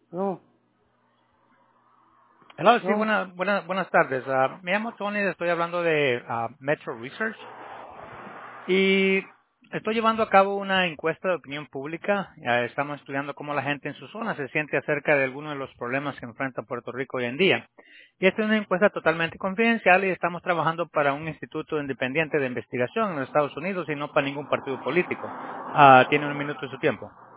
No, Hello, sí, no. buenas tardes. Me llamo Tony, estoy hablando de Metro Research y estoy llevando a cabo una encuesta de opinión pública. Estamos estudiando cómo la gente en su zona se siente acerca de algunos de los problemas que enfrenta Puerto Rico hoy en día. Y esta es una encuesta totalmente confidencial y estamos trabajando para un instituto independiente de investigación en los Estados Unidos y no para ningún partido político. Tiene un minuto de su tiempo.